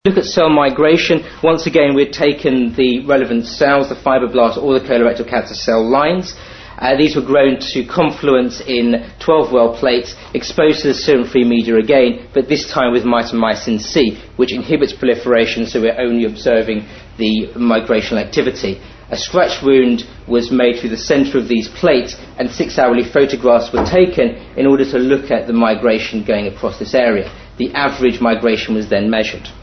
Look at cell migration. Once again, we've taken the relevant cells, the fibroblast or the colorectal cancer cell lines. These were grown to confluence in 12 well plates, exposed to the serum-free media again, but this time with mitomycin C, which inhibits proliferation, so we're only observing the migrational activity. A scratch wound was made through the centre of these plates, and 6-hourly photographs were taken in order to look at the migration going across this area. The average migration was then measured.